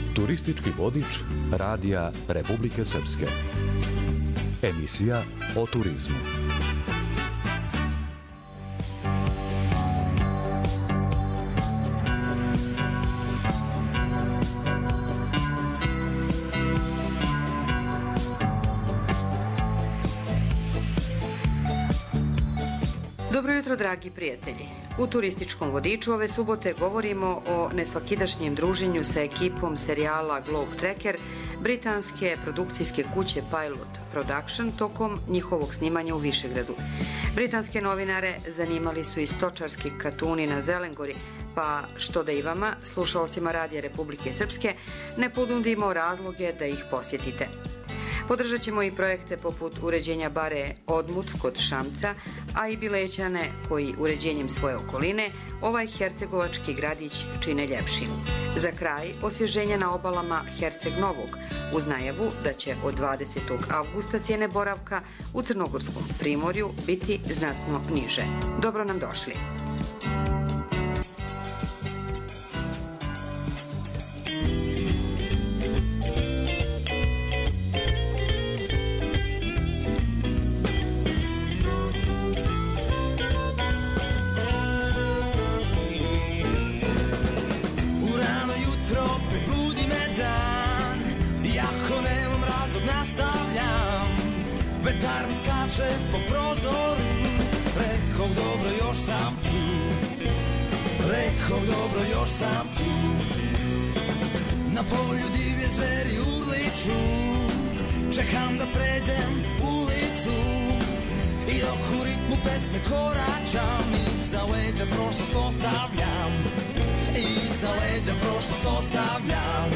Turistički vodič Radija Republike Srpske. Emisija o turizmu. Dobro jutro, dragi prijatelji. U turističkom vodiču ove subote govorimo o nesvakidašnjem druženju sa ekipom serijala Globe Trekker britanske produkcijske kuće Pilot Production tokom njihovog snimanja u Višegradu. Britanske novinare zanimali su i stočarski katuni na Zelengori, pa što da i vama, slušalcima Radija Republike Srpske, ne ponudimo razloge da ih posjetite. Podržat ćemo i projekte poput uređenja bare Odmut kod Šamca, a i Bilećane koji uređenjem svoje okoline ovaj hercegovački gradić čine ljepšim. Za kraj, osvježenje na obalama Herceg Novog, uz najavu da će od 20. avgusta cijene boravka u Crnogorskom primorju biti znatno niže. Dobro nam došli! Vetar mi skače po prozoru, rekao dobro još sam tu, rekao dobro još sam tu. Na polju divlje zveri urliču, čekam da pređem ulicu i dok u ritmu pesme koračam, iza leđa prošlost ostavljam, iza leđa prošlost ostavljam.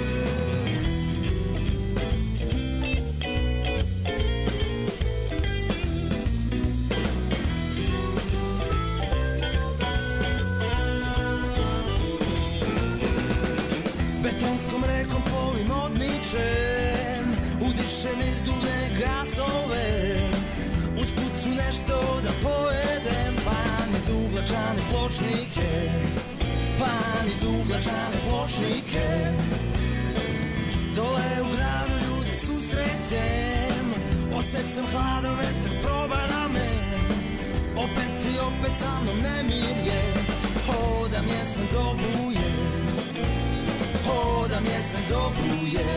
Betonskom rekom povim odmičem, udišem izduvne gasove, usput ću nešto da pojedem, pa niz uglačane pločnike, pa niz uglačane pločnike. Dole u gradu ljudi susrećem, osjećam hladan vetar probara me, opet i opet sa mnom nemir je, hodam jesam do buje, hodam jesen do buje.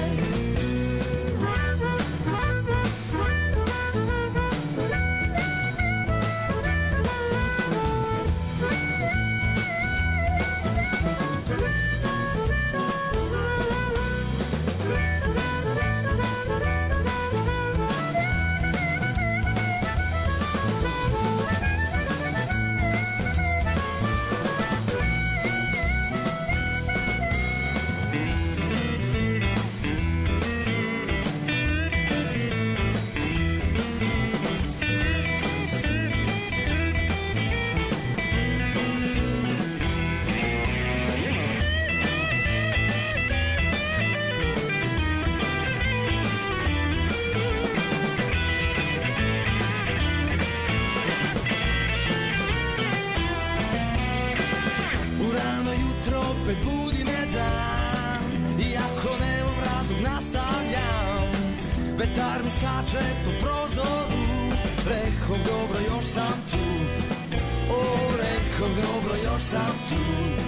Vetar mi skače po prozoru, rekao dobro još sam tu, o rekao dobro još sam tu.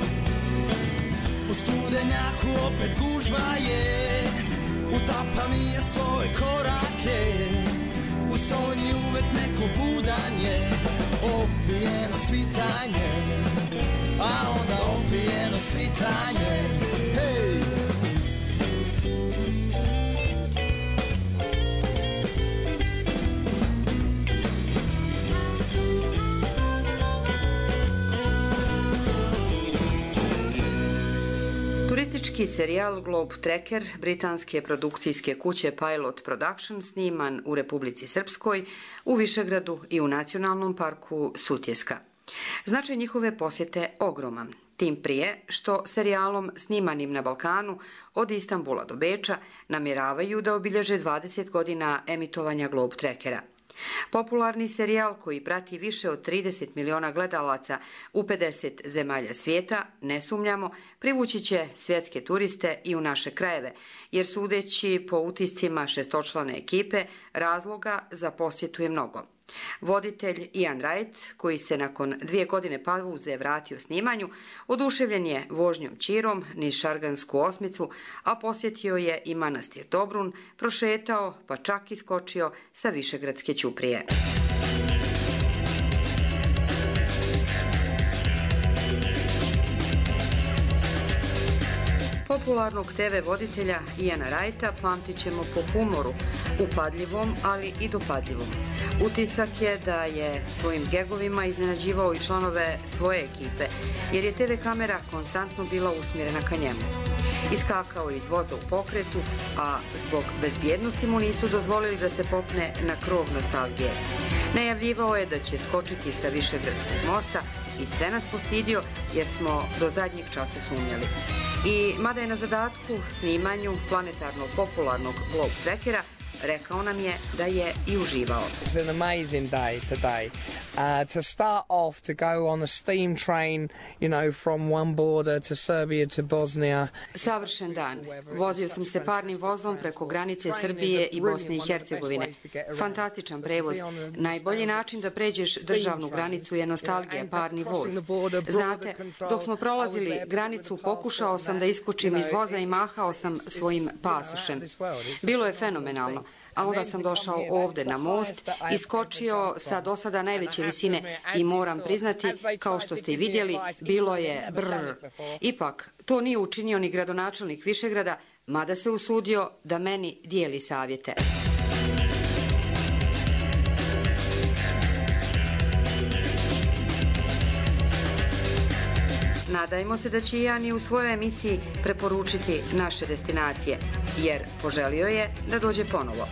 U studenjaku opet gužva je, utapa mi je svoje korake, u sonji uvek neko budanje, opijeno svitanje, a onda opijeno svitanje, hej! Turistički serijal Globe Trekker britanske produkcijske kuće Pilot Production sniman u Republici Srpskoj, u Višegradu i u Nacionalnom parku Sutjeska. Značaj njihove posjete ogroman, tim prije što serijalom snimanim na Balkanu od Istanbula do Beča namjeravaju da obilježe 20 godina emitovanja Globe Trekkera. Popularni serijal koji prati više od 30 miliona gledalaca u 50 zemalja svijeta, ne sumnjamo, privući će svjetske turiste i u naše krajeve, jer sudeći po utiscima šestočlane ekipe, razloga za posjetu je mnogo. Voditelj Ian Wright, koji se nakon 2 godine pauze vratio snimanju, oduševljen je vožnjom Ćirom niz Šargansku osmicu, a posjetio je i manastir Dobrun, prošetao pa čak i skočio sa Višegradske ćuprije. Popularnog TV voditelja Iana Wrighta pamtit ćemo po humoru, upadljivom, ali i dopadljivom. Utisak je da je svojim gegovima iznenađivao i članove svoje ekipe, jer je TV kamera konstantno bila usmjerena ka njemu. Iskakao je iz voza u pokretu, a zbog bezbjednosti mu nisu dozvolili da se popne na krov nostalgije. Najavljivao je da će skočiti sa Višegradskog mosta i sve nas postidio jer smo do zadnjeg časa sumnjali. I mada je na zadatku snimanju planetarnog popularnog Globe Trekkera, rekao nam je da je i uživao. It's an amazing day today. To start off, to go on a steam train, you know, from one border to Serbia to Bosnia. Savršen dan. Vozio sam se parnim vozom preko granice Srbije i Bosne i Hercegovine. Fantastičan prevoz. Najbolji način da pređeš državnu granicu je nostalgija, parni voz. Znate, dok smo prolazili granicu, pokušao sam da iskočim iz voza i mahao sam svojim pasošem. Bilo je fenomenalno. A onda sam došao ovde na most, iskočio sa do sada najveće visine i moram priznati, kao što ste i vidjeli, bilo je brrr. Ipak, to nije učinio ni gradonačelnik Višegrada, mada se usudio da meni dijeli savjete. Nadajmo se da će Ian i u svojoj emisiji preporučiti naše destinacije, jer poželio je da dođe ponovo.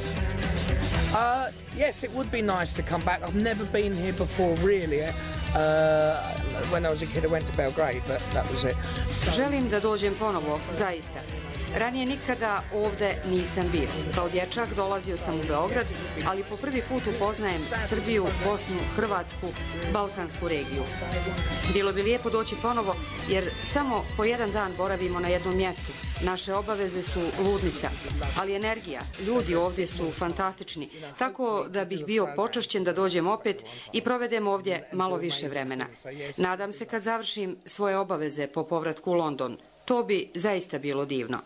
Yes, it would be nice to come back. I've never been here before, really. When I was a kid, I went to Belgrade, but that was it. Želim da dođem ponovo, zaista. Ranije nikada ovde nisam bio. Kao dječak dolazio sam u Beograd, ali po prvi put upoznajem Srbiju, Bosnu, Hrvatsku, Balkansku regiju. Bilo bi lijepo doći ponovo, jer samo po jedan dan boravimo na jednom mjestu. Naše obaveze su ludnica, ali energija, ljudi ovdje su fantastični, tako da bih bio počašćen da dođem opet i provedem ovdje malo više vremena. Nadam se kad završim svoje obaveze po povratku u London. To bi zaista bilo divno.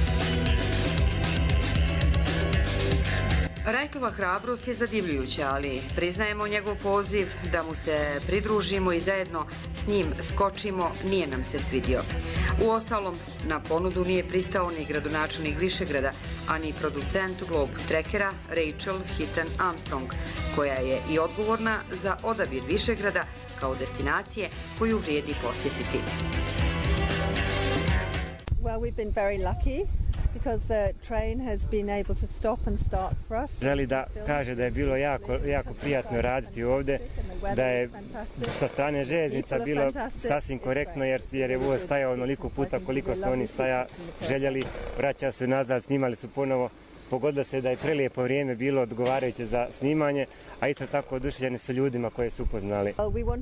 Wrightova hrabrost je zadivljujuća, ali priznajemo njegov poziv da mu se pridružimo i zajedno s njim skočimo, nije nam se svidio. Uostalom, na ponudu nije pristao ni gradonačelnik Višegrada, a ni producent Globe Trekkera Rachel Hitton Armstrong, koja je i odgovorna za odabir Višegrada kao destinacije koju vrijedi posjetiti. Well, we've been very lucky because the train has been able to stop and start for us. Želi da kaže da je bilo jako prijatno raditi ovdje, da je sa strane željeznica bilo sasvim korektno jer je voz stajao onoliko puta koliko su oni željeli, vraća se nazad, snimali su ponovo. Pogodilo se da je prelijepo vrijeme bilo odgovarajuće za snimanje, a isto tako oduševljeni su ljudima koje su upoznali.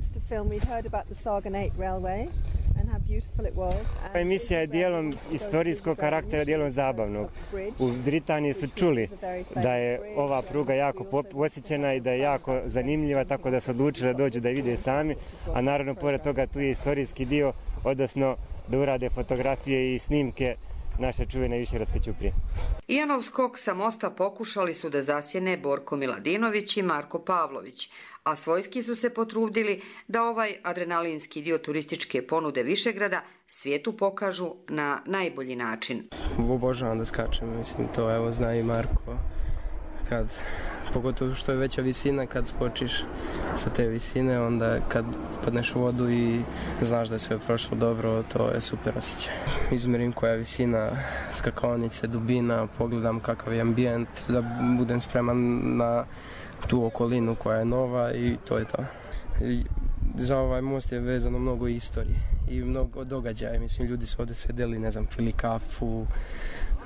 Emisija je dijelom istorijskog karaktera, dijelom zabavnog. U Britaniji su čuli da je ova pruga jako posjećena i da je jako zanimljiva, tako da su odlučili da dođu da je vide sami, a naravno pored toga tu je istorijski dio, odnosno da urade fotografije i snimke naše čuvene Višegradske ćuprije. Ianov skok sa mosta pokušali su da zasjene Borko Miladinović i Marko Pavlović, a svojski su se potrudili da ovaj adrenalinski dio turističke ponude Višegrada svijetu pokažu na najbolji način. Obožavam da skačem, mislim, to evo zna i Marko. Pogotovo što je veća visina, kad skočiš sa te visine, onda kad padneš u vodu i znaš da je sve prošlo dobro, to je super osjećaj. Izmerim koja je visina skakaonice, dubina, pogledam kakav je ambijent, da budem spreman na tu okolinu koja je nova i to je to. Za ovaj most je vezano mnogo istorije i mnogo događaja. Mislim, ljudi su ovdje sedeli, ne znam, pili kafu,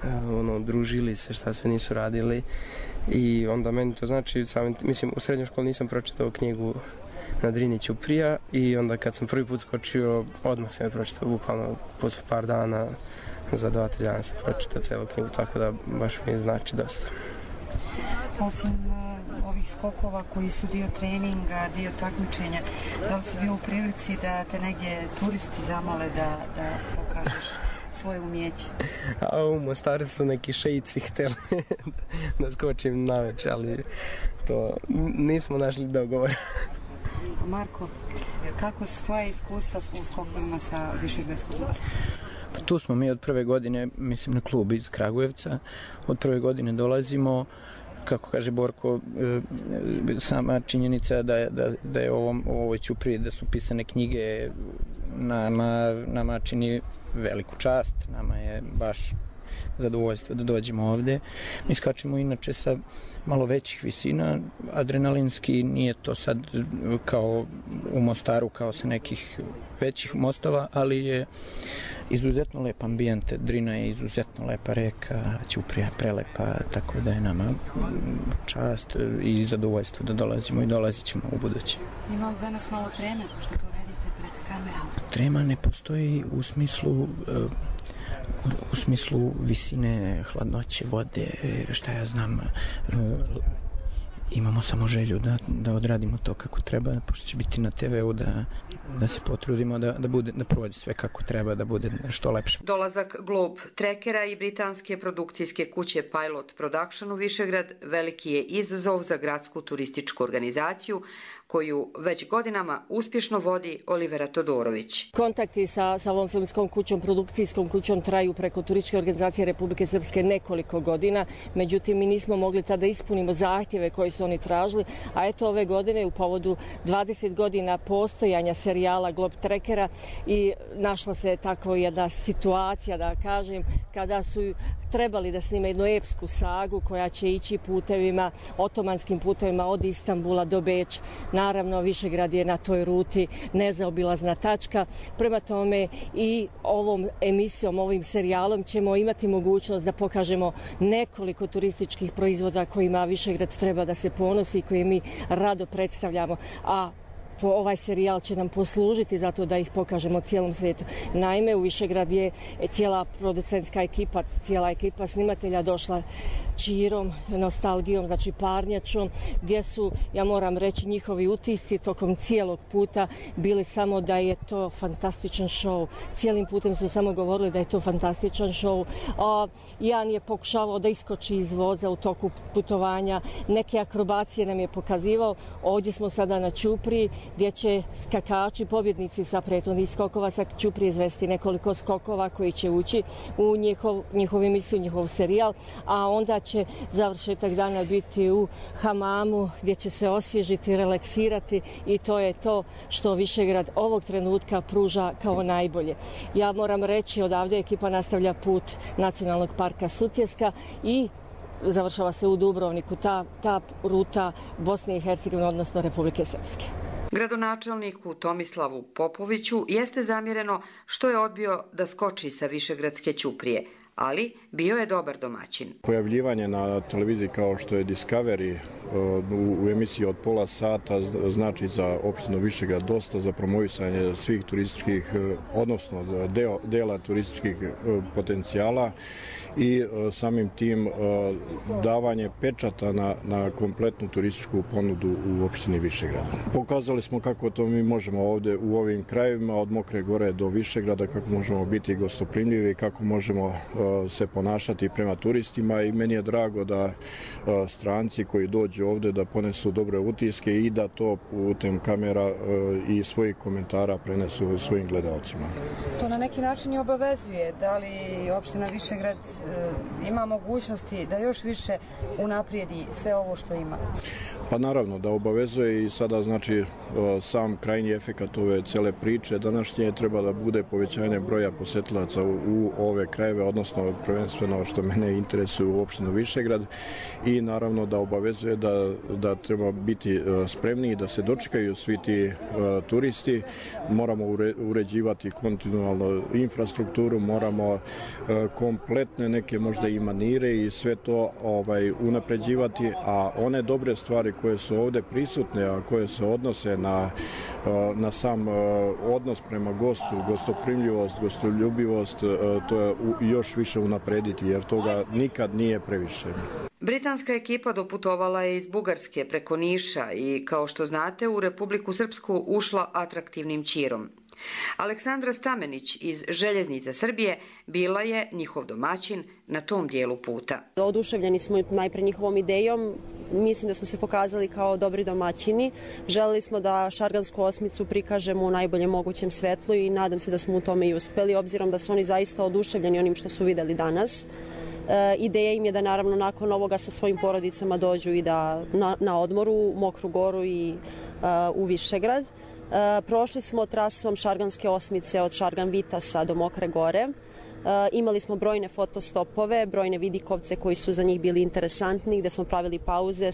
družili se, šta sve nisu radili i onda meni to znači, mislim, u srednjoj školi nisam pročitao knjigu na Drini Ćuprija i onda kad sam prvi put skočio, odmah sam je pročitao, bukvalno posle par dana, za 2-3 dana sam pročitao celu knjigu, tako da baš mi znači dosta. Osim ovih skokova koji su dio treninga, dio takmičenja, da li si bio u prilici da te negdje turisti zamole da pokažeš svoje umjeće? A u Mostaru su neki šeici htjeli da skočim naveče, ali to nismo našli dogovor. Marko, kako su tvoje iskustva u skokovima sa Višegradskog mosta? Tu smo mi od prve godine, mislim na klub iz Kragujevca, od prve godine dolazimo, kako kaže Borko, sama činjenica da je u ovoj Ćupriji, da su pisane knjige, nama čini veliku čast, nama je baš zadovoljstvo da dođemo ovde. Mi skačemo inače sa malo većih visina, adrenalinski nije to sad kao u Mostaru, kao sa nekih većih mostova, ali je izuzetno lep ambijent, Drina je izuzetno lepa reka, Ćuprija je prelepa, tako da je nama čast i zadovoljstvo da dolazimo i dolazit ćemo u buduće. Ima li danas malo treme, što to radite pred kamerom? Trema ne postoji u smislu visine, hladnoće vode, šta ja znam, imamo samo želju da odradimo to kako treba, pošto će biti na TV-u, da se potrudimo da prođe sve kako treba, da bude što lepše. Dolazak Globe Trekkera i britanske produkcijske kuće Pilot Production u Višegrad veliki je izazov za gradsku turističku organizaciju koju već godinama uspješno vodi Olivera Todorović. Kontakti sa ovom filmskom kućom, produkcijskom kućom traju preko Turističke organizacije Republike Srpske nekoliko godina, međutim mi nismo mogli tada ispunimo zahtjeve koji su oni tražili, a eto ove godine u povodu 20 godina postojanja serijala Globe Trekkera i našla se tako jedna situacija, da kažem, kada su trebali da snime jednu epsku sagu koja će ići putevima, otomanskim putevima od Istanbula do Beča. Naravno, Višegrad je na toj ruti nezaobilazna tačka. Prema tome i ovom emisijom, ovim serijalom ćemo imati mogućnost da pokažemo nekoliko turističkih proizvoda kojima Višegrad treba da se ponosi i koje mi rado predstavljamo. A ovaj serijal će nam poslužiti zato da ih pokažemo cijelom svijetu. Naime, u Višegrad je cijela producentska ekipa, cijela ekipa snimatelja došla čirom, nostalgijom, znači parnjačom, gdje su, ja moram reći, njihovi utisci tokom cijelog puta bili samo da je to fantastičan show. Cijelim putem su samo govorili da je to fantastičan show. Jan je pokušavao da iskoči iz voza u toku putovanja, neke akrobacije nam je pokazivao. Ovdje smo sada na Ćupriji, gdje će skakači, pobjednici sa prethodnih skokova sa Ćuprije izvesti nekoliko skokova koji će ući u njihovu emisiju, njihov serijal, a onda će završetak dana biti u hamamu gdje će se osvježiti, relaksirati i to je to što Višegrad ovog trenutka pruža kao najbolje. Ja moram reći, odavde ekipa nastavlja put Nacionalnog parka Sutjeska i završava se u Dubrovniku, ta ruta Bosne i Hercegovine, odnosno Republike Srpske. Gradonačelniku Tomislavu Popoviću jeste zamjereno što je odbio da skoči sa Višegradske Ćuprije, ali bio je dobar domaćin. Pojavljivanje na televiziji kao što je Discovery u emisiji od pola sata znači za opštinu Višegrad dosta, za promovisanje svih turističkih, odnosno dela turističkih potencijala i samim tim davanje pečata na kompletnu turističku ponudu u opštini Višegrad. Pokazali smo kako to mi možemo ovde u ovim krajevima, od Mokre Gore do Višegrada, kako možemo biti gostoprimljivi, kako možemo se ponašati prema turistima i meni je drago da stranci koji dođu ovde da ponesu dobre utiske i da to putem kamera i svojih komentara prenesu svojim gledalcima. To na neki način i obavezuje. Da li opština Višegrad ima mogućnosti da još više unaprijedi sve ovo što ima? Pa naravno da obavezuje i sada znači sam krajnji efekat ove cele priče današnje treba da bude povećanje broja posetilaca u ove krajeve, odnosno odnosno prvenstveno što mene interesuje u opštinu Višegrad i naravno da obavezuje da treba biti spremni da se dočekaju svi ti turisti. Moramo uređivati kontinualno infrastrukturu, moramo kompletne neke možda i manire i sve to unapređivati, a one dobre stvari koje su ovde prisutne, a koje se odnose na sam odnos prema gostu, gostoprimljivost, gostoljubivost, to je još više unaprediti, jer toga nikad nije previše. Britanska ekipa doputovala je iz Bugarske preko Niša i, kao što znate, u Republiku Srpsku ušla atraktivnim ćirom. Aleksandra Stamenić iz Željeznice Srbije bila je njihov domaćin na tom dijelu puta. Oduševljeni smo najpre njihovom idejom, mislim da smo se pokazali kao dobri domaćini. Želeli smo da Šargansku osmicu prikažemo u najboljem mogućem svetlu i nadam se da smo u tome i uspeli, obzirom da su oni zaista oduševljeni onim što su videli danas. Ideja im je da naravno nakon ovoga sa svojim porodicama dođu i da na odmoru u Mokru Goru i u Višegrad. Prošli smo trasom Šarganske osmice od Šargan Vitasa do Mokre Gore. Imali smo brojne fotostopove, brojne vidikovce koji su za njih bili interesantni, gde smo pravili pauze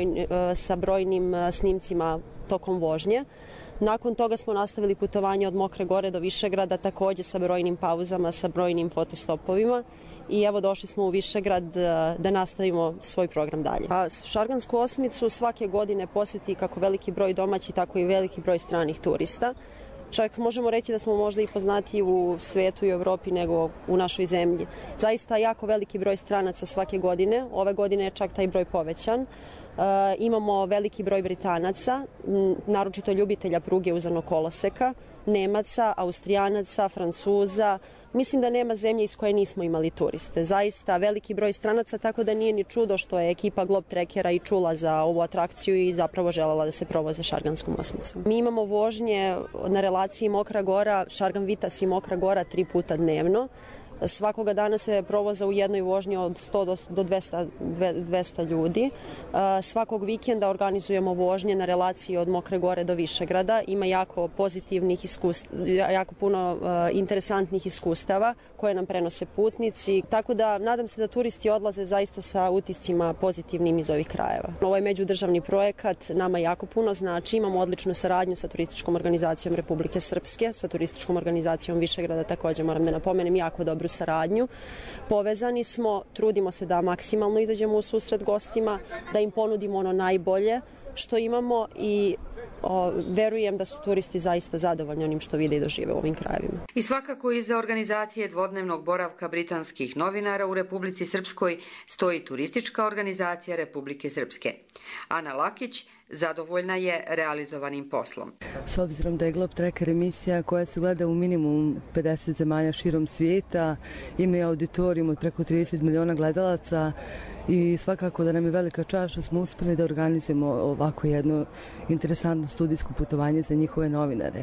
sa brojnim snimcima tokom vožnje. Nakon toga smo nastavili putovanje od Mokre Gore do Višegrada, takođe sa brojnim pauzama, sa brojnim fotostopovima. I evo došli smo u Višegrad da nastavimo svoj program dalje. Šargansku osmicu svake godine poseti kako veliki broj domaći, tako i veliki broj stranih turista. Čak možemo reći da smo možda i poznati u svetu i u Evropi nego u našoj zemlji. Zaista jako veliki broj stranaca svake godine. Ove godine je čak taj broj povećan. Imamo veliki broj Britanaca, naročito ljubitelja pruge uzanog koloseka, Nemaca, Austrijanaca, Francuza. Mislim da nema zemlje iz koje nismo imali turiste. Zaista veliki broj stranaca, tako da nije ni čudo što je ekipa Globetrekkera i čula za ovu atrakciju i zapravo želela da se provoze Šarganskom osmicom. Mi imamo vožnje na relaciji Mokra Gora, Šargan Vitas i Mokra Gora 3 puta dnevno. Svakoga dana se provoza u jednoj vožnji od 100 do 200 ljudi. Svakog vikenda organizujemo vožnje na relaciji od Mokre Gore do Višegrada. Ima jako pozitivnih iskustava, jako puno interesantnih iskustava koje nam prenose putnici. Tako da nadam se da turisti odlaze zaista sa utiscima pozitivnim iz ovih krajeva. Ovo je međudržavni projekat, nama jako puno znači. Imamo odličnu saradnju sa turističkom organizacijom Republike Srpske, sa turističkom organizacijom Višegrada takođe moram da napomenem jako dobru saradnju. Povezani smo, trudimo se da maksimalno izađemo u susret gostima, da im ponudimo ono najbolje što imamo i verujem da su turisti zaista zadovoljni onim što vide i dožive u ovim krajevima. I svakako iza organizacije dvodnevnog boravka britanskih novinara u Republici Srpskoj stoji Turistička organizacija Republike Srpske. Ana Lakić zadovoljna je realizovanim poslom. S obzirom da je Globetrekker emisija koja se gleda u minimum 50 zemalja širom svijeta, ima auditorijum od preko 30 miliona gledalaca i svakako da nam je velika čast što smo uspeli da organizujemo ovako jedno interesantno studijsko putovanje za njihove novinare.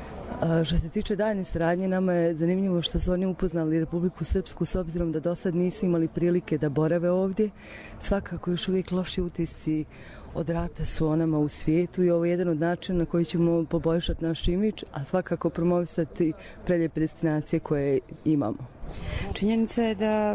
Što se tiče daljne saradnje, nama je zanimljivo što su oni upoznali Republiku Srpsku s obzirom da do sad nisu imali prilike da borave ovdje. Svakako još uvijek loši utisci od rata su o nama u svijetu i ovo je jedan od načina na koji ćemo poboljšati naš imidž, a svakako promovisati prelijepe destinacije koje imamo. Činjenica je da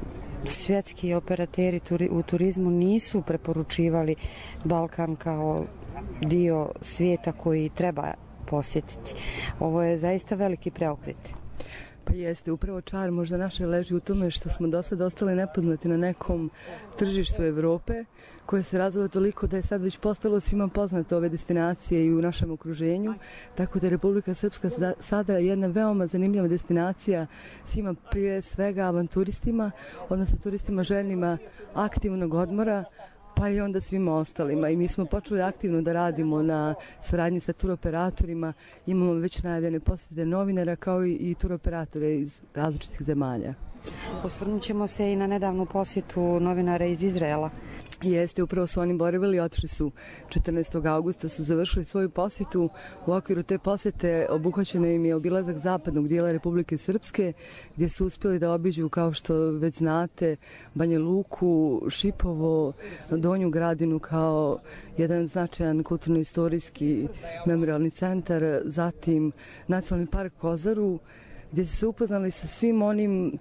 svjetski operateri u turizmu nisu preporučivali Balkan kao dio svijeta koji treba posjetiti. Ovo je zaista veliki preokret. Pa jeste, upravo čar možda naše leži u tome što smo do sada ostali nepoznati na nekom tržištu Evrope koje se razvoja toliko da je sad već postalo svima poznato ove destinacije i u našem okruženju, tako da je Republika Srpska sada jedna veoma zanimljiva destinacija svima, prije svega avanturistima, odnosno turistima željnima aktivnog odmora, pa i onda svima ostalima. I mi smo počeli aktivno da radimo na saradnji sa turoperatorima. Imamo već najavljene posjete novinara kao i turoperatore iz različitih zemalja. Osvrnut ćemo se i na nedavnu posjetu novinara iz Izraela. Jeste, upravo su oni boravili, otišli su 14. augusta, su završili svoju posjetu. U okviru te posjete obuhvaćeno im je obilazak zapadnog dijela Republike Srpske, gdje su uspjeli da obiđu, kao što već znate, Banja Luku, Šipovo, Donju Gradinu kao jedan značajan kulturno-istorijski memorialni centar, zatim Nacionalni park Kozaru, gdje su se upoznali sa svim onim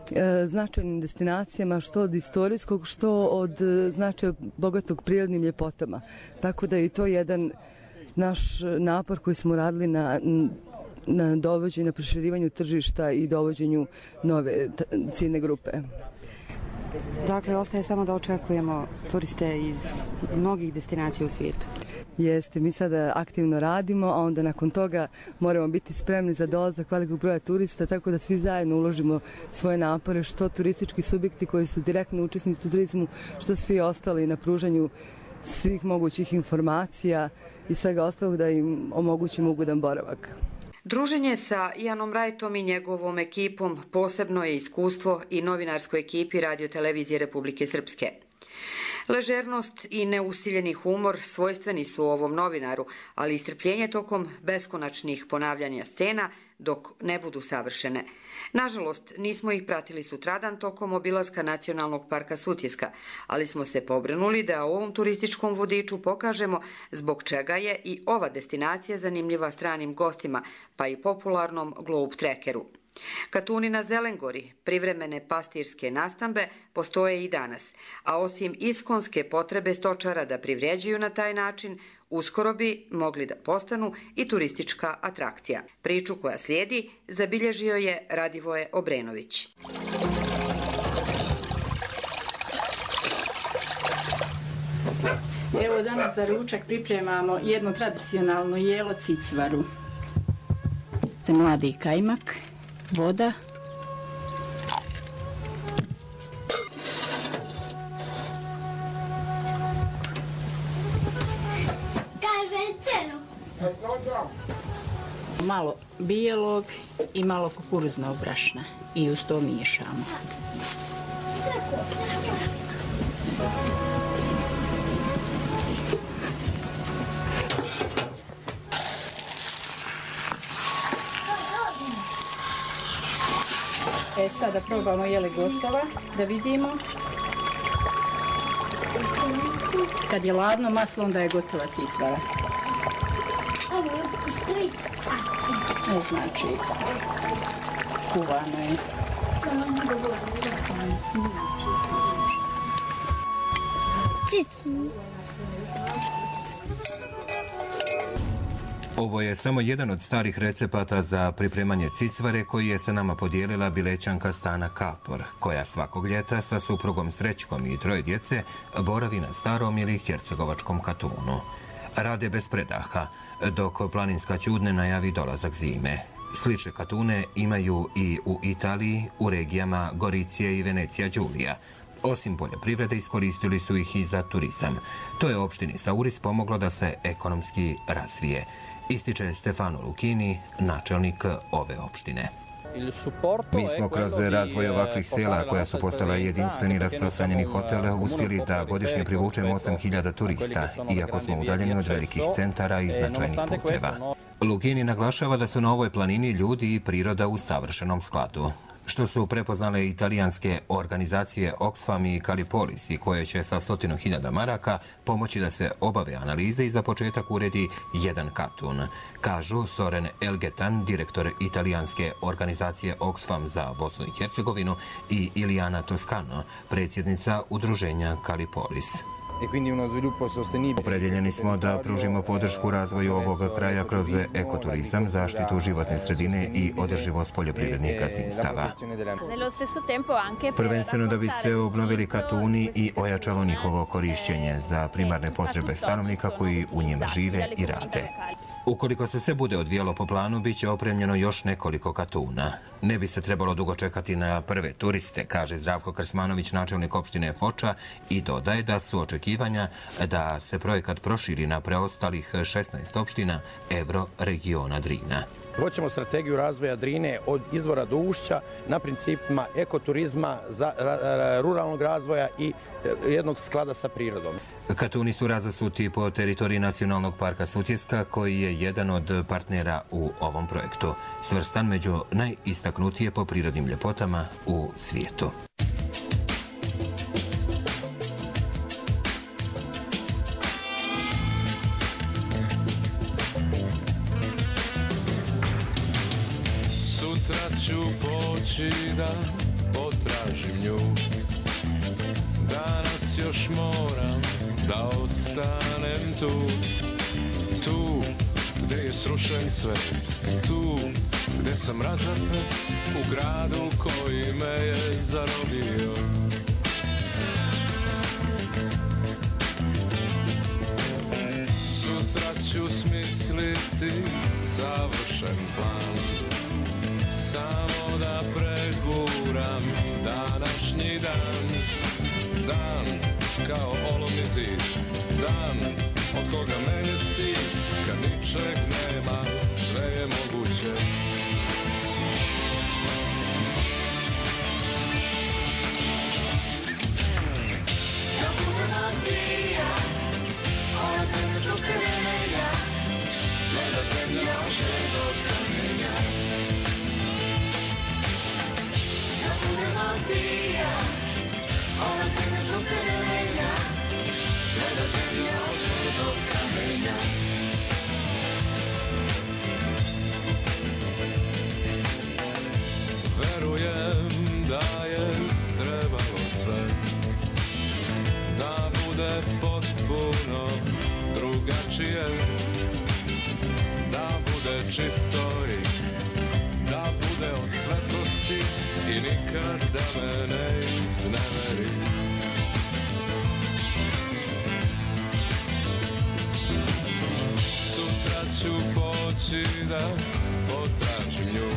značajnim destinacijama, što od istorijskog, što od značaja bogatog prirodnim ljepotama. Tako da je i to jedan naš napor koji smo radili na dovođenju, na proširivanju tržišta i dovođenju nove ciljne grupe. Dakle, ostaje samo da očekujemo turiste iz mnogih destinacija u svijetu. Jeste, mi sada aktivno radimo, a onda nakon toga moramo biti spremni za dolazak velikog broja turista, tako da svi zajedno uložimo svoje napore, što turistički subjekti koji su direktno učesnici u turizmu, što svi ostali na pružanju svih mogućih informacija i svega ostalog da im omogućimo ugodan boravak. Druženje sa Ianom Wrightom i njegovom ekipom posebno je iskustvo i novinarskoj ekipi Radio-televizije Republike Srpske. Ležernost i neusiljeni humor svojstveni su ovom novinaru, ali i strpljenje tokom beskonačnih ponavljanja scena dok ne budu savršene. Nažalost, nismo ih pratili sutradan tokom obilaska Nacionalnog parka Sutjeska, ali smo se pobrinuli da u ovom turističkom vodiču pokažemo zbog čega je i ova destinacija zanimljiva stranim gostima, pa i popularnom Globe Trackeru. Katuni na Zelengori, privremene pastirske nastambe, postoje i danas, a osim iskonske potrebe stočara da privređuju na taj način, uskoro bi mogli da postanu i turistička atrakcija. Priču koja slijedi zabilježio je Radivoje Obrenović. Evo danas za ručak pripremamo jedno tradicionalno jelo cicvaru. Mladi kajmak, voda, malo bijelog i malo kukuruznog brašna i uz to miješamo. Sada probamo je li gotova, da vidimo. Kad je ladno maslo, onda je gotova cicvara. Znači, kuvano je. Ovo je samo jedan od starih recepata za pripremanje cicvare koji je sa nama podijelila Bilećanka Stana Kapor, koja svakog ljeta sa suprugom Srećkom i 3 djece boravi na Starom ili Hercegovačkom Katunu. Rade bez predaha, dok planinska čudne najavi dolazak zime. Slične katune imaju i u Italiji, u regijama Goricije i Venecija Đulija. Osim poljoprivrede, iskoristili su ih i za turizam. To je opštini Sauris pomoglo da se ekonomski razvije, ističe Stefano Lucchini, načelnik ove opštine. Mi smo kroz razvoj ovakvih sela, koja su postala jedinstveni rasprostranjeni hotel, uspjeli da godišnje privučemo 8.000 turista, iako smo udaljeni od velikih centara i značajnih puteva. Lucchini naglašava da su na ovoj planini ljudi i priroda u savršenom skladu, što su prepoznale italijanske organizacije Oxfam i Calipolis i koje će sa 100.000 maraka pomoći da se obave analize i za početak uredi jedan katun, kažu Soren Elgetan, direktor italijanske organizacije Oxfam za Bosnu i Hercegovinu, i Ilijana Toscano, predsjednica udruženja Calipolis. Opredjeljeni smo da pružimo podršku razvoju ovog kraja kroz ekoturizam, zaštitu životne sredine i održivost poljoprivrednih gazdinstava. Prvenstveno da bi se obnovili katuni i ojačalo njihovo korišćenje za primarne potrebe stanovnika koji u njima žive i rade. Ukoliko se sve bude odvijalo po planu, bit će opremljeno još nekoliko katuna. Ne bi se trebalo dugo čekati na prve turiste, kaže Zdravko Krsmanović, načelnik opštine Foča, i dodaje da su očekivanja da se projekat proširi na preostalih 16 opština Evroregiona Drina. Hoćemo strategiju razvoja Drine od izvora do ušća na principima ekoturizma, ruralnog razvoja i jednog sklada sa prirodom. Katuni su razasuti po teritoriji Nacionalnog parka Sutjeska, koji je jedan od partnera u ovom projektu, svrstan među najistaknutije po prirodnim ljepotama u svijetu. Sutra ću poći da potražim nju. Danas još moram da ostanem tu, tu gde je srušen svet, tu gde sam razapet u gradu koji me je zarobio. Sutra ću smisliti savršen plan, samo da preguram današnji dan. Dan kao olovni zid, dan od koga me je stid, kad ničeg nema, sve je moguće. Ja budem Andija, ona zemlja što se ne menja, tvrdá zemlja od tvrdog kamenja. Ja budem Andija, ona zemlja što se ne menja, tvrdá zemlja od tvrdog kamenja. Verujem da je trebalo sve da bude potpuno drugačije, da bude čisto i da bude od svetlosti i nikad da me ne izneveri. Sutra ću poći da potražim nju,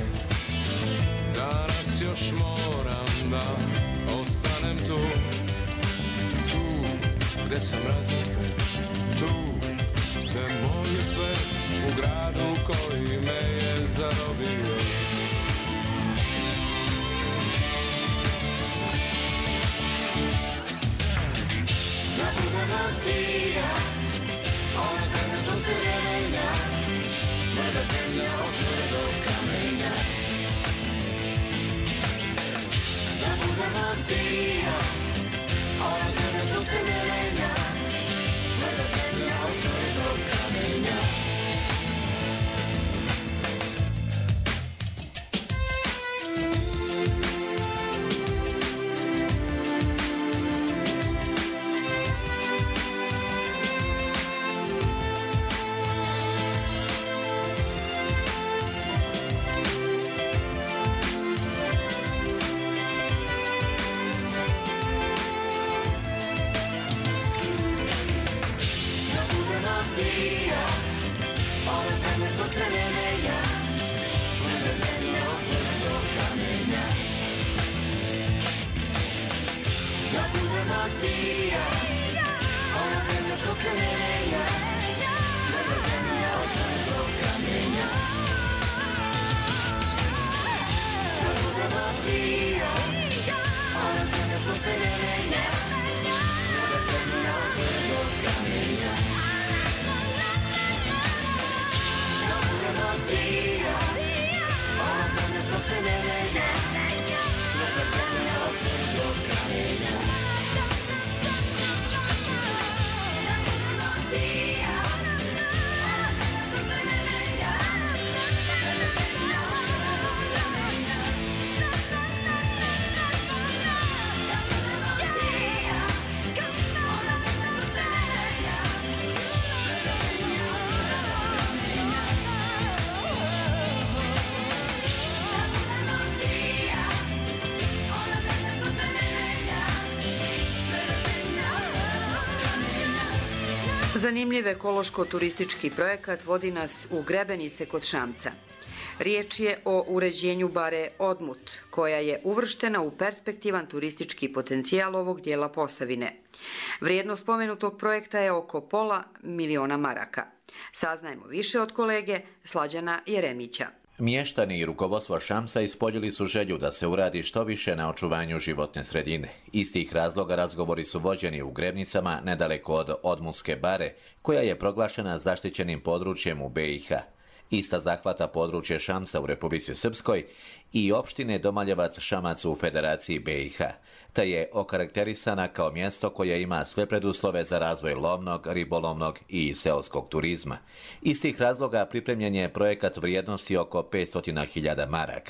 danas još moram da ostanem tu, tu gde sam razapet, tu gde moj svet u gradu koji me je zarobio. Ja budem Andija, ona zemlja što se ne menja, tvrda zemlja od tvrdog kamenja. Ja budem Andija, ona zemlja što se ne menja, tvrda zemlja od tvrdog kamenja. Zanimljiv ekološko-turistički projekat vodi nas u Grebenice kod Šamca. Riječ je o uređenju bare Odmut, koja je uvrštena u perspektivan turistički potencijal ovog dijela Posavine. Vrijednost spomenutog projekta je oko $500.000 maraka. Saznajemo više od kolege Slađana Jeremića. Mještani i rukovodstvo Šamca ispoljili su želju da se uradi što više na očuvanju životne sredine. Iz tih razloga razgovori su vođeni u Grebnicama, nedaleko od Odmutske bare, koja je proglašena zaštićenim područjem u BiH. Ista zahvata područje Šamca u Republici Srpskoj i opštine Domaljevac Šamac u Federaciji BiH, te je okarakterisana kao mjesto koje ima sve preduslove za razvoj lovnog, ribolovnog i seoskog turizma. Iz tih razloga pripremljen je projekat vrijednosti oko 500.000 maraka.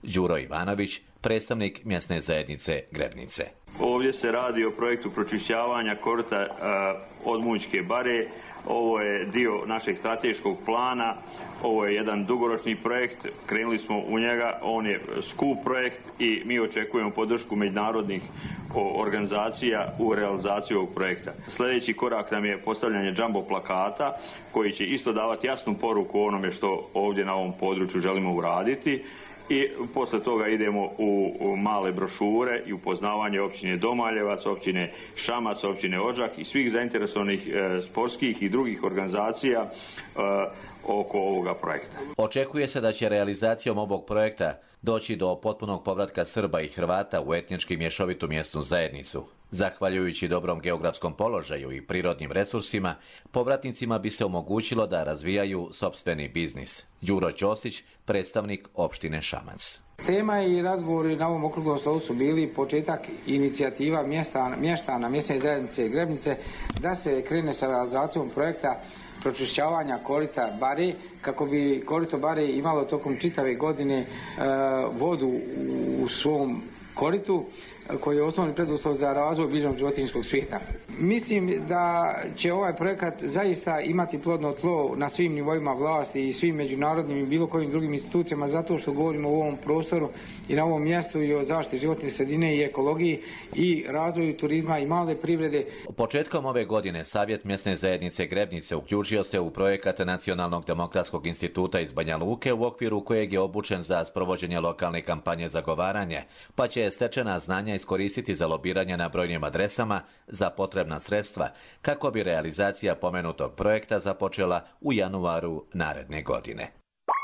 Đuro Ivanović, predstavnik mjesne zajednice Grebnice. Ovdje se radi o projektu pročišćavanja korita od Mućke bare. Ovo je dio našeg strateškog plana, ovo je jedan dugoročni projekt, krenuli smo u njega, on je skup projekt i mi očekujemo podršku međunarodnih organizacija u realizaciji ovog projekta. Sljedeći korak nam je postavljanje jumbo plakata koji će isto davati jasnu poruku o onome što ovdje na ovom području želimo uraditi. I posle toga idemo u male brošure i upoznavanje općine Domaljevac, općine Šamac, općine Odžak i svih zainteresovanih sportskih i drugih organizacija oko ovoga projekta. Očekuje se da će realizacijom ovog projekta doći do potpunog povratka Srba i Hrvata u etnički mješovitu mjesnu zajednicu. Zahvaljujući dobrom geografskom položaju i prirodnim resursima, povratnicima bi se omogućilo da razvijaju sopstveni biznis. Đuro Ćosić, predstavnik opštine Šamac. Tema i razgovori na ovom okruglom stolu su bili početak inicijativa mještana mjesne zajednice Grebnice da se krene sa realizacijom projekta pročišćavanja korita bare, kako bi korito bare imalo tokom čitave godine vodu u svom koritu, koji je osnovni preduslov za razvoj biljnog životinjskog svijeta. Mislim da će ovaj projekat zaista imati plodno tlo na svim nivoima vlasti i svim međunarodnim i bilo kojim drugim institucijama, zato što govorimo u ovom prostoru i na ovom mjestu i o zaštiti životne sredine i ekologiji i razvoju turizma i male privrede. Početkom ove godine Savjet mjesne zajednice Grebnice uključio se u projekat Nacionalnog demokratskog instituta iz Banja Luke, u okviru kojeg je obučen za sprovođenje lokalne kampanje zagovaranje, pa će stečena znanja iskoristiti za lobiranje na brojnim adresama za potrebna sredstva, kako bi realizacija pomenutog projekta započela u januaru naredne godine.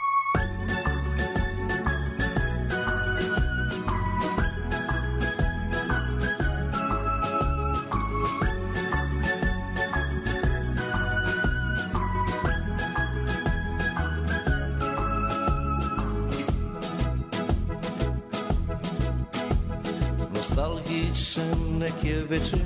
Nostalgičan nek je večer,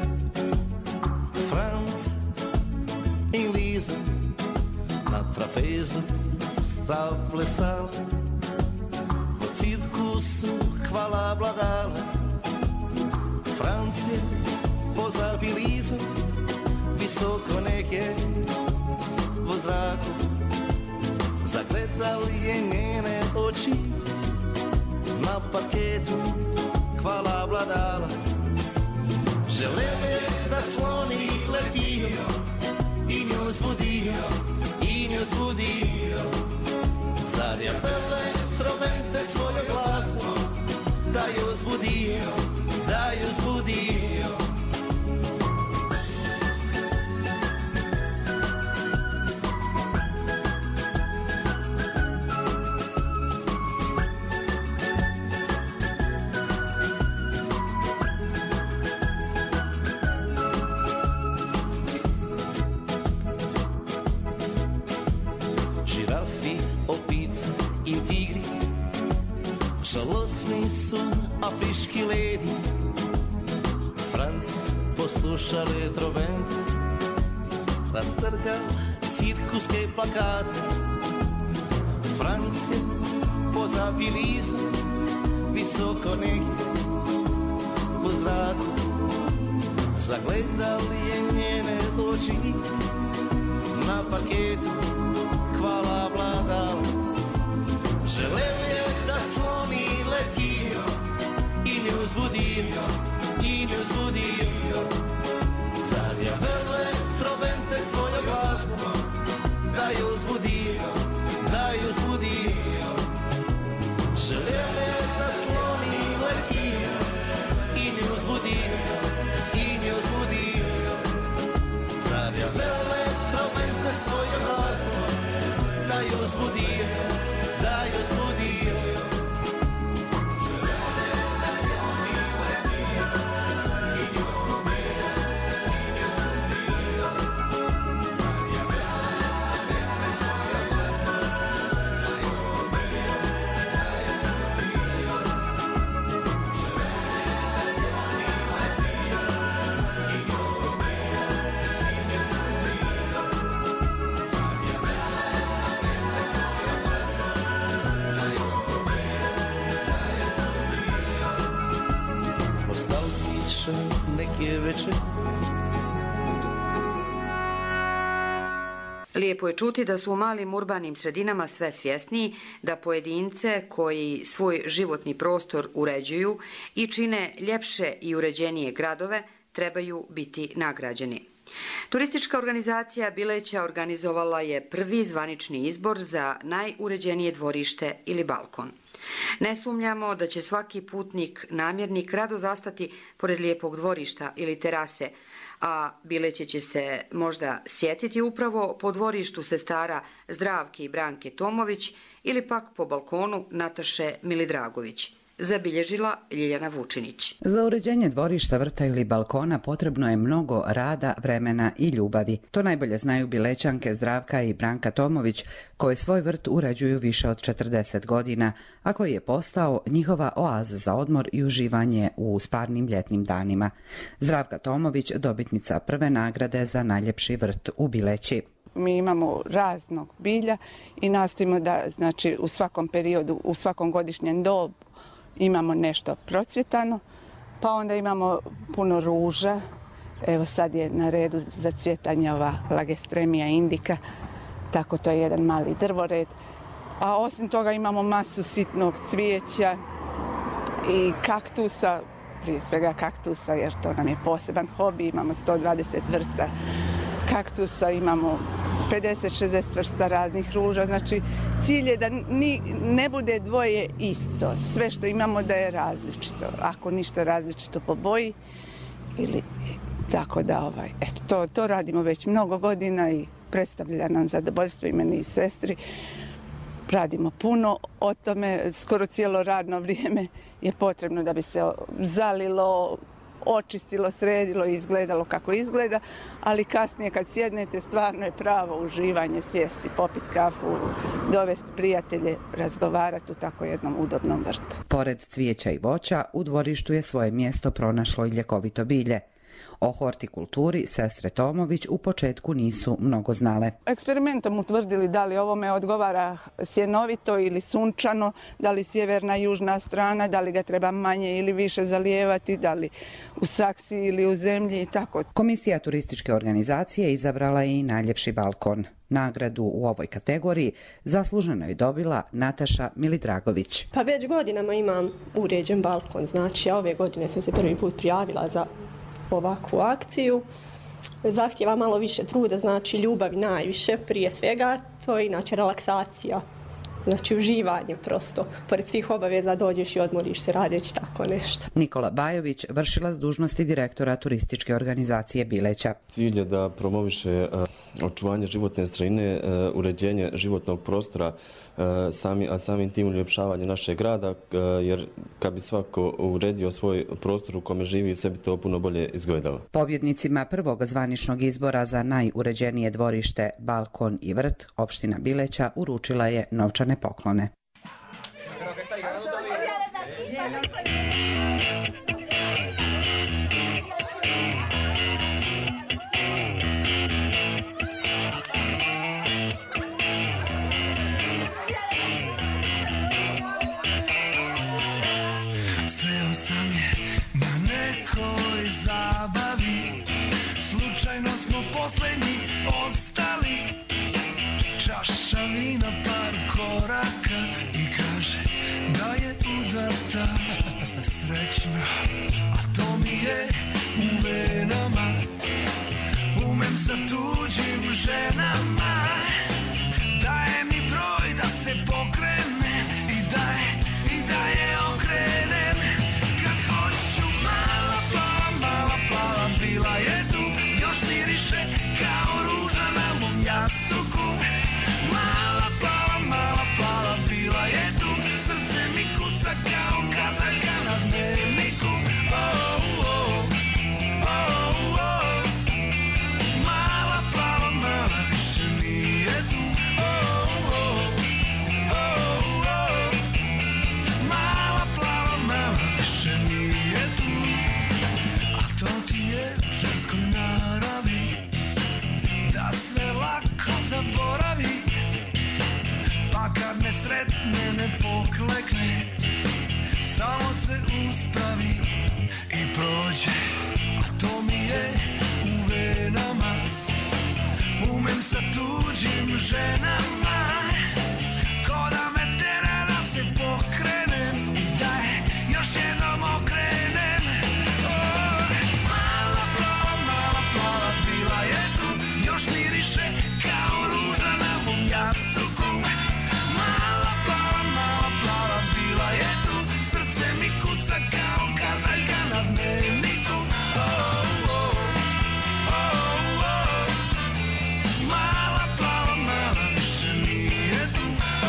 Franc i Liza na trapezu stav plesala, po cirkusu hvala vladala. Franc je pozabi Lizu, visoko neke u zraku, zagledali je njene oči na parketu. Hvala vladala, želele da sloni letio i nju zbudio, zar je elektrovente svoju glazbu da ju zbudio. Žalosni su afriški ledi, Franc poslušale trovente, rastrga cirkuske plakate. Franc je pozabi Lizu, visoko negdje u zraku, zagledali je njene oči na parketu. Hvala vladala, želeli je da sloni letio i nju zbudio, zar je elektrovente svoju glazbu da ju zbudio. Želeli je da sloni letio i nju zbudio, zar je elektrovente svoju glazbu da ju zbudio. majke veče. Lijepo je čuti da su u malim urbanim sredinama sve svjesniji da pojedince koji svoj životni prostor uređuju i čine ljepše i uređenije gradove trebaju biti nagrađeni. Turistička organizacija Bileća organizovala je prvi zvanični izbor za najuređenije dvorište ili balkon. Ne sumnjamo da će svaki putnik, namjernik rado zastati pored lijepog dvorišta ili terase, a Bileće će se možda sjetiti upravo po dvorištu sestara Zdravke i Branke Tomović ili pak po balkonu Nataše Milidragović. Zabilježila Ljiljana Vučinić. Za uređenje dvorišta, vrta ili balkona potrebno je mnogo rada, vremena i ljubavi. To najbolje znaju Bilećanke Zdravka i Branka Tomović, koje svoj vrt uređuju više od 40 godina, a koji je postao njihova oaza za odmor i uživanje u sparnim ljetnim danima. Zdravka Tomović, dobitnica prve nagrade za najljepši vrt u Bileći. Mi imamo raznog bilja i nastojimo da, znači, u svakom periodu, u svakom godišnjem dobu imamo nešto procvjetano, pa onda imamo puno ruža. Evo sad je na redu za cvjetanje ova Lagestremija indika, tako to je jedan mali drvored. A osim toga imamo masu sitnog cvijeća i kaktusa, prije svega kaktusa jer to nam je poseban hobi. Imamo 120 vrsta kaktusa, imamo 50-60 vrsta raznih ruža, znači cilj je da ne bude dvoje isto, sve što imamo da je različito, ako ništa različito po boji ili tako da eto, to radimo već mnogo godina i predstavlja nam zadovoljstvo i meni i sestri. Radimo puno o tome, skoro cijelo radno vrijeme je potrebno da bi se zalilo, očistilo, sredilo i izgledalo kako izgleda, ali kasnije kad sjednete stvarno je pravo uživanje sjesti, popiti kafu, dovesti prijatelje, razgovarati u tako jednom udobnom vrtu. Pored cvijeća i voća, u dvorištu je svoje mjesto pronašlo i ljekovito bilje. O hortikulturi sestre Tomović u početku nisu mnogo znale. Eksperimentom utvrdili da li ovome odgovara sjenovito ili sunčano, da li sjeverna i južna strana, da li ga treba manje ili više zalijevati, da li u saksiji ili u zemlji i tako. Komisija turističke organizacije izabrala je i najljepši balkon. Nagradu u ovoj kategoriji zasluženo je dobila Nataša Milidragović. Pa već godinama imam uređen balkon, znači ove godine sam se prvi put prijavila za ovakvu akciju. Zahtjeva malo više truda, znači ljubavi najviše, prije svega, to je inače relaksacija, znači uživanje prosto. Pored svih obaveza dođeš i odmoriš se radeći tako nešto. Nikola Bajović, vršilac dužnosti direktora turističke organizacije Bileća. Cilj je da promoviše očuvanje životne sredine, uređenje životnog prostora, a samim tim uljepšavanje našeg grada, jer kad bi svako uredio svoj prostor u kome živi, sve bi to puno bolje izgledalo. Pobjednicima prvog zvaničnog izbora za najuređenije dvorište, balkon i vrt, opština Bileća uručila je novčane poklone. Slučajno smo posljednji ostali, čaša vina par koraka i kaže da je udata, srećna, a to mi je u venama. Umem sa tuđim ženama, daje mi broj da se pokrene i da je okrenem. Kad hoću mala plava, bila je tu, još miriše kao ruža na mom jastuku. Mala plava, bila je tu, srce mi kuca kao kazaka na dnevniku. Oh, oh, oh. tuđim ženama, ko da me tera da se pokrenem i da je još jednom okrenem. Mala plava bila je tu, još miriše kao ruža na mom jastuku. Mala plava bila je tu, srce mi kuca kao kazaljka na dnevniku. Mala plava više nije tu.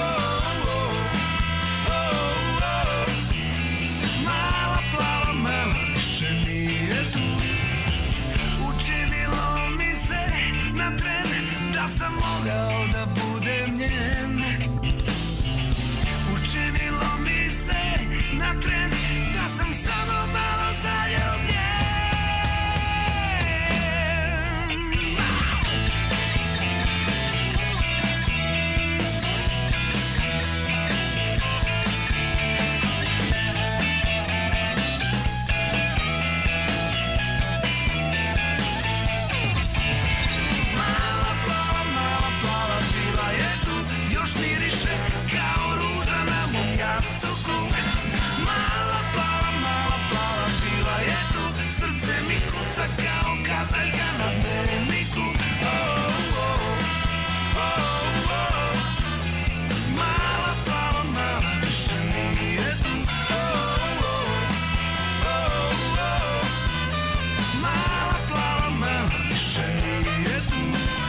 Mala plava više nije tu. Učinilo mi se na tren da sam mogao da budem njen. Učinilo mi se na tren da sam samo malo zaljubljen. Mala plava bila je tu, još miriše kao ruža na mom jastuku. Mala plava bila je tu, srce mi kuca kao kazaljka na dnevniku. Mala plava više nije tu. Mala plava više nije tu.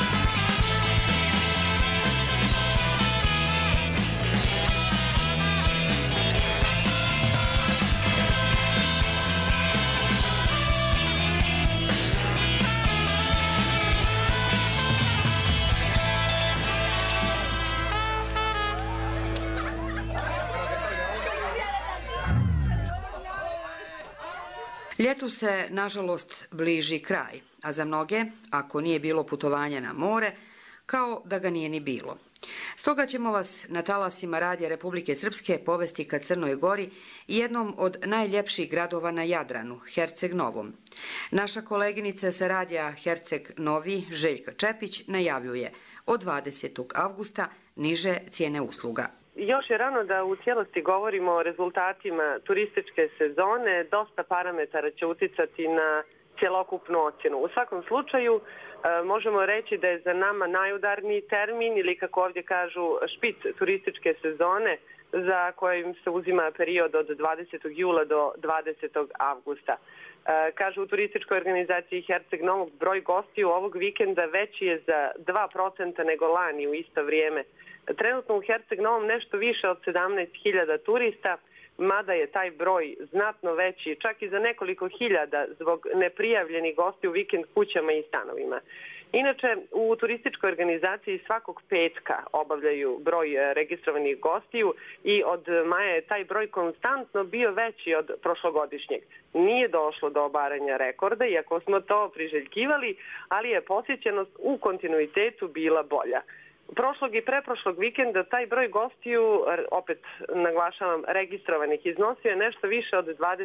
Ljetu se, nažalost, bliži kraj, a za mnoge, ako nije bilo putovanja na more, kao da ga nije ni bilo. Stoga ćemo vas na talasima Radija Republike Srpske povesti ka Crnoj Gori i jednom od najljepših gradova na Jadranu, Herceg Novom. Naša koleginica sa radija Herceg Novi, Željka Čepić, najavljuje od 20. avgusta niže cijene usluga. Još je rano da u cijelosti govorimo o rezultatima turističke sezone. Dosta parametara će uticati na cjelokupnu ocjenu. U svakom slučaju možemo reći da je za nama najudarniji termin ili kako ovdje kažu špic turističke sezone za kojim se uzima period od 20. jula do 20. avgusta. Kažu u turističkoj organizaciji Herceg Novog broj gostiju ovog vikenda veći je za 2% nego lani u isto vrijeme. Trenutno u Herceg Novom nešto više od 17.000 turista, mada je taj broj znatno veći, čak i za nekoliko hiljada zbog neprijavljenih gostiju u vikend kućama i stanovima. Inače, u turističkoj organizaciji svakog petka obavljaju broj registrovanih gostiju i od maja je taj broj konstantno bio veći od prošlogodišnjeg. Nije došlo do obaranja rekorda, iako smo to priželjkivali, ali je posjećenost u kontinuitetu bila bolja. Prošlog i preprošlog vikenda taj broj gostiju, opet naglašavam, registrovanih iznosio je nešto više od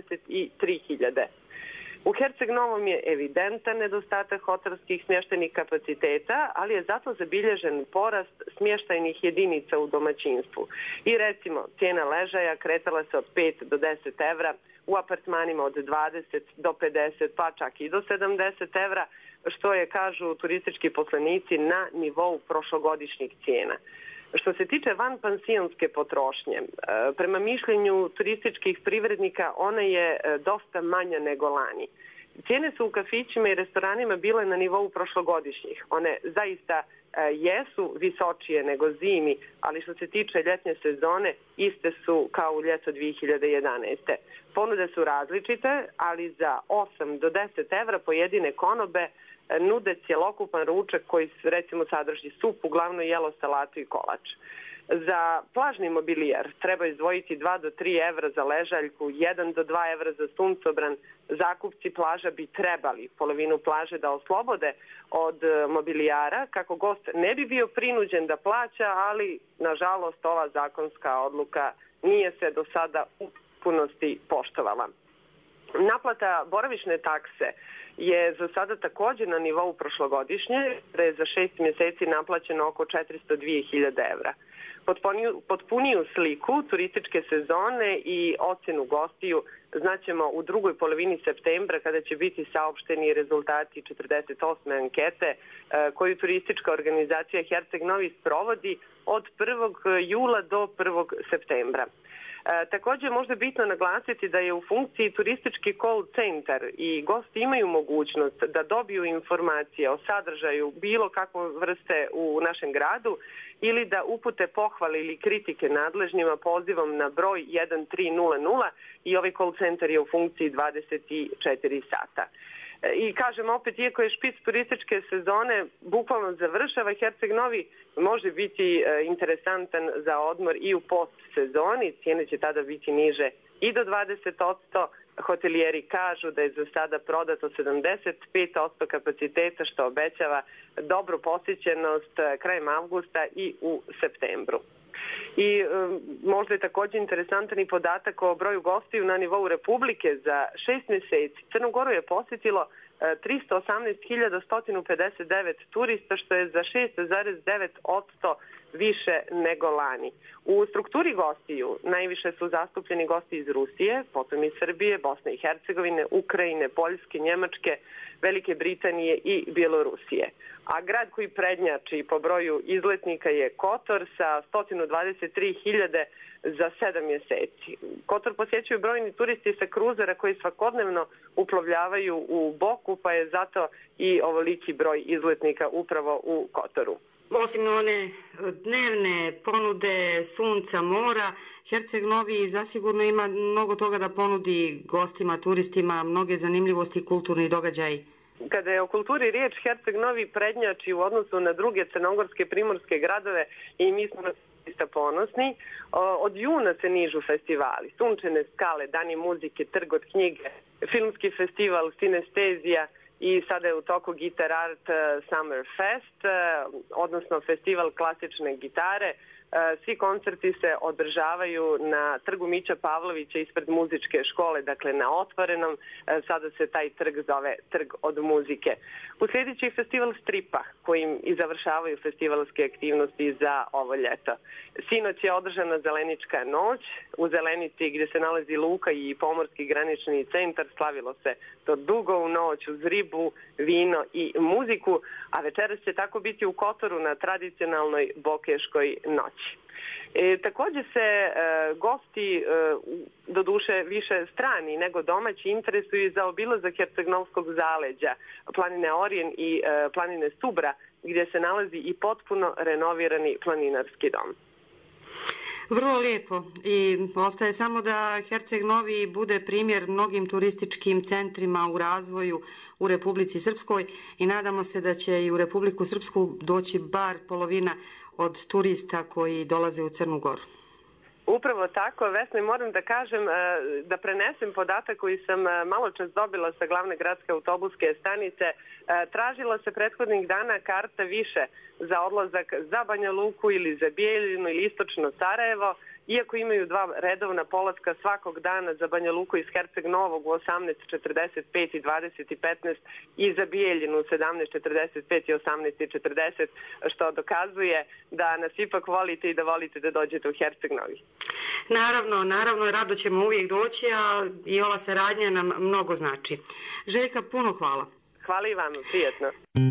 23.000. U Herceg Novom je evidentan nedostatak hotelskih smještajnih kapaciteta, ali je zato zabilježen porast smještajnih jedinica u domaćinstvu. I recimo, cijena ležaja kretala se od 5 do 10 evra, u apartmanima od 20 do 50, pa čak i do 70 evra, što je, kažu turistički poslenici, na nivou prošlogodišnjih cijena. Što se tiče vanpansionske potrošnje, prema mišljenju turističkih privrednika ona je dosta manja nego lani. Cijene su u kafićima i restoranima bile na nivou prošlogodišnjih. One zaista jesu visočije nego zimi, ali što se tiče ljetne sezone, iste su kao u ljeto 2011. Ponude su različite, ali za 8 do 10 evra pojedine konobe nude cjelokupan ručak koji recimo sadrži supu, glavno jelo, salatu i kolač. Za plažni mobilijar treba izdvojiti 2 do 3 evra za ležaljku, 1 do 2 evra za suncobran. Zakupci plaža bi trebali polovinu plaže da oslobode od mobilijara kako gost ne bi bio prinuđen da plaća, ali nažalost ova zakonska odluka nije se do sada u potpunosti poštovala. Naplata boravišne takse je za sada također na nivou prošlogodišnje, da je za 6 mjeseci naplaćeno oko 402.000 evra. Potpuniju sliku turističke sezone i ocenu gostiju znaćemo u drugoj polovini septembra kada će biti saopšteni rezultati 48. ankete koju turistička organizacija Herceg Novi sprovodi od 1. jula do 1. septembra. Također možda bitno naglasiti da je u funkciji turistički call center i gosti imaju mogućnost da dobiju informacije o sadržaju bilo kakve vrste u našem gradu ili da upute pohvale ili kritike nadležnjima pozivom na broj 1300 i ovaj call center je u funkciji 24 sata. I kažem opet, iako je špic turističke sezone bukvalno završava, Herceg Novi može biti interesantan za odmor i u postsezoni, cijene će tada biti niže i do 20%. Hotelijeri kažu da je za sada prodato 75% kapaciteta, što obećava dobru posjećenost krajem avgusta i u septembru. I možda je također interesantan i podatak o broju gostiju na nivou Republike. Za 6 mjeseci Crnu Goru je posjetilo 318.159 turista, što je za 6,9% više nego lani. U strukturi gostiju najviše su zastupljeni gosti iz Rusije, potom iz Srbije, Bosne i Hercegovine, Ukrajine, Poljske, Njemačke, Velike Britanije i Bjelorusije. A grad koji prednjači po broju izletnika je Kotor sa 123.000 za 7 mjeseci. Kotor posjećuju brojni turisti sa kruzera koji svakodnevno uplovljavaju u Boku, pa je zato i ovoliki broj izletnika upravo u Kotoru. Osim one dnevne ponude sunca, mora, Herceg Novi zasigurno ima mnogo toga da ponudi gostima, turistima, mnoge zanimljivosti, kulturni događaji. Kada je o kulturi riječ, Herceg Novi prednjači u odnosu na druge crnogorske primorske gradove i mi smo na ponosni. Od juna se nižu festivali, Sunčane skale, Dani muzike, Trg od knjige, filmski festival Sinestezija i sada je u toku Guitar Art Summer Fest, odnosno festival klasične gitare. Svi koncerti se održavaju na Trgu Mića Pavlovića ispred muzičke škole, dakle na otvorenom. Sada se taj trg zove Trg od muzike. Uslijedit je festival stripa kojim i završavaju festivalske aktivnosti za ovo ljeto. Sinoć je održana Zelenička noć. U Zelenici gdje se nalazi luka i pomorski granični centar slavilo se to dugo u noć uz ribu, vino i muziku, a večeras će tako biti u Kotoru na tradicionalnoj Bokeškoj noći. Također se gosti, doduše više strani nego domaći, interesuju za obilazak Herceg-Novskog zaleđa, planine Orijen i planine Stubra, gdje se nalazi i potpuno renovirani planinarski dom. Vrlo lijepo i ostaje samo da Herceg Novi bude primjer mnogim turističkim centrima u razvoju u Republici Srpskoj i nadamo se da će i u Republiku Srpsku doći bar polovina od turista koji dolaze u Crnu Goru. Upravo tako, Vesna, moram da kažem, da prenesem podatak koji sam malo čas dobila sa glavne gradske autobuske stanice. Tražila se prethodnih dana karta više za odlazak za Banja Luku ili za Bijeljinu ili istočno Sarajevo, iako imaju 2 redovna polaska svakog dana za Banja Luku iz Herceg Novog u 18.45 i 20.15 i za Bijeljinu u 17.45 i 18.40, što dokazuje da nas ipak volite i da volite da dođete u Herceg Novi. Naravno, rado ćemo uvijek doći, a i ova saradnja nam mnogo znači. Željka, puno hvala. Hvala i vama, prijetno.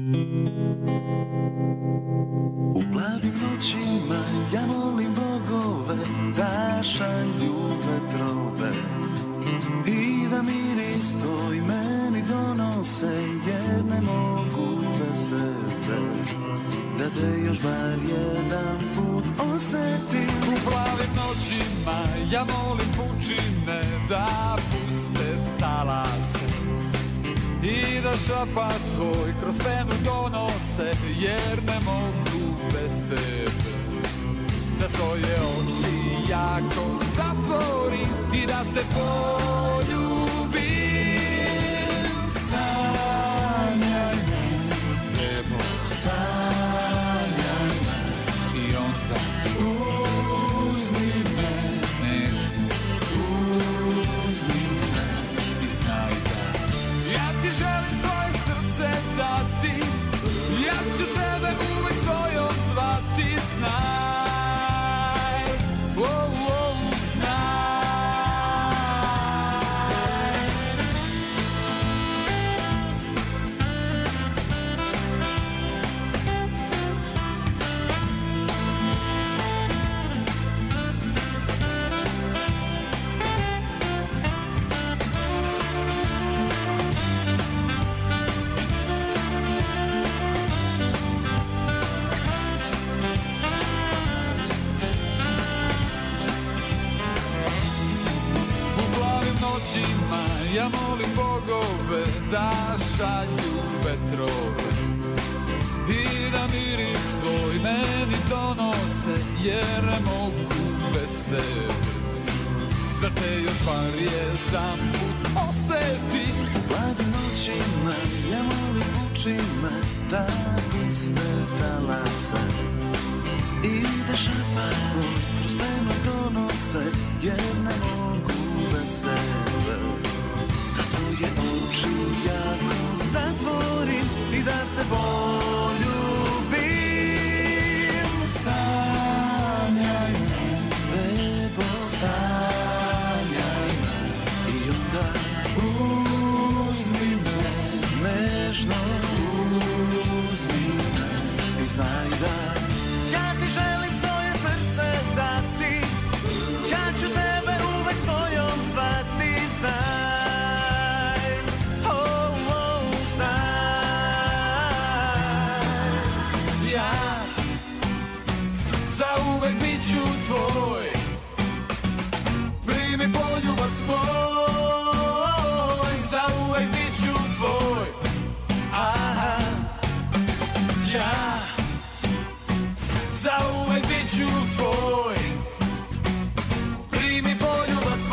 U plavim noćima ja molim bogove da šalju vetrove i da miris tvoj meni donose, jer ne mogu bez tebe da te još bar jedan put osjetim. U plavim noćima ja molim pučine da puste talase i da šapat tvoj kroz penu donose, jer ne mogu bez tebe da svoje oči jako zatvorim i da te poljubim. Sanjaj me, nebo, sanjaj me i onda uzmi me, nežno uzmi me i znaj ja molim bogove da šalju vetrove i da miris tvoj meni donose, jer ne mogu bez tebe da te još bar jedan put osetim. Mladim noćima ja molim pučima da puste talase i da šapak tvoj kroz penu donose, jer ne mogu bez tebe da svoje oči jako zatvorim i da te poljubim. Sanjaj me, bebo, sanjaj me i onda uzmi me, nežno uzmi me i znaj da ja ti želim svoje srce dati, ja ću tebe uvek svojom zvati, znaj, oh, oh, znaj. Ja zauvek bit ću tvoj, primi poljubac moj, zauvek bit ću tvoj, aha, ja zauvek bit ću tvoj, primi poljubac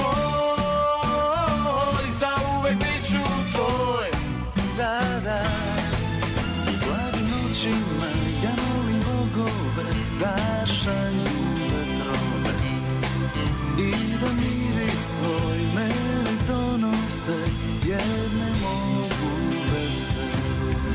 moj, zauvek bit ću tvoj, da, da. Mladim noćima ja molim bogove da šalju vetrove i da miris tvoj meni donose, jer ne mogu bez tebe.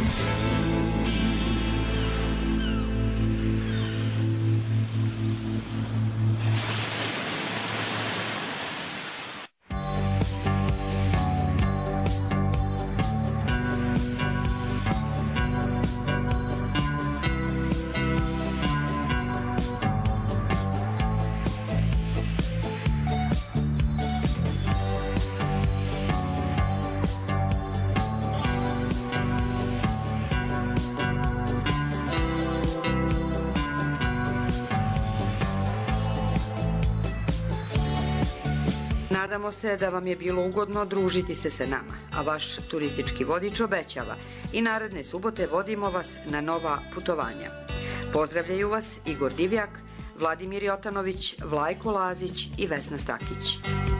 Nadamo se da vam je bilo ugodno družiti se sa nama, a vaš turistički vodič obećava i naredne subote vodimo vas na nova putovanja. Pozdravljaju vas Igor Divjak, Vladimir Jotanović, Vlajko Lazić i Vesna Stakić.